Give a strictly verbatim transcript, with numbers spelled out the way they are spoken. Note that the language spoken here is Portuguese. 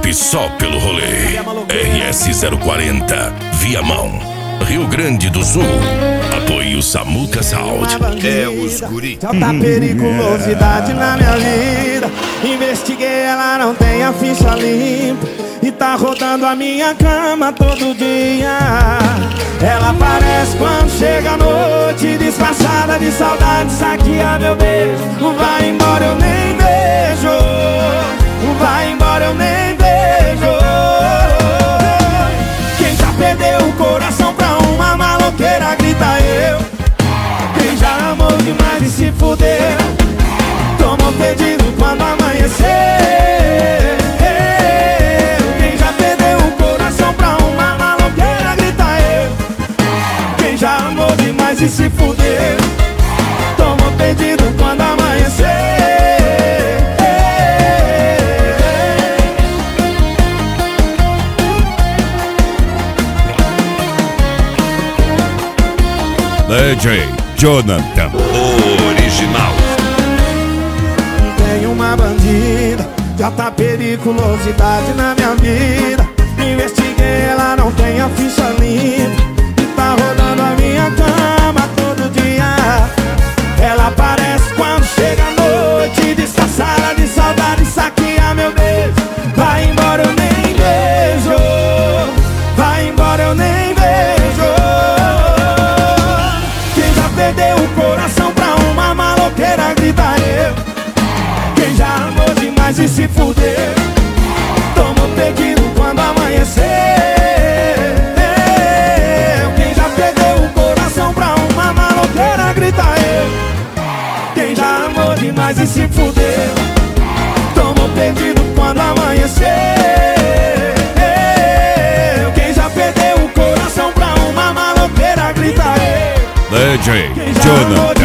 Vive só pelo rolê. R S zero quarenta, Viamão, Rio Grande do Sul. Apoie o Samuca Sound. É os guri. Alta periculosidade na minha vida. Investiguei, ela não tem a ficha limpa e tá rodando a minha cama todo dia. Ela aparece quando chega a noite, disfarçada de saudade, saqueia meu beijo. Vai embora, eu nem vejo. Vai embora, eu nem vejo. Quem já perdeu o coração pra uma maloqueira, grita eu. Quem já amou demais e se fudeu, tomou pedido quando amanhecer. Quem já perdeu o coração pra uma maloqueira, grita eu. Quem já amou demais e se fudeu, tomou pedido quando amanhecer. D J Jonathan, Original. Tem uma bandida de alta periculosidade na minha vida. Investiguei, ela não tem a ficha limpa e tá rodando a minha cama todo dia. Ela aparece quando chega a noite, disfarçada de saudade, saqueia meu beijo. Vai embora, eu nem vejo. Vai embora, eu nem vejo. Perdeu o coração pra uma maloqueira, grita eu. Quem já amou demais e se fudeu, tomou pedido quando amanhecer. Quem já perdeu o coração pra uma maloqueira, grita eu. Quem já amou demais e se fudeu, tomou pedido quando amanhecer. Quem já perdeu o coração pra uma maloqueira, grita eu. D J Jonathan.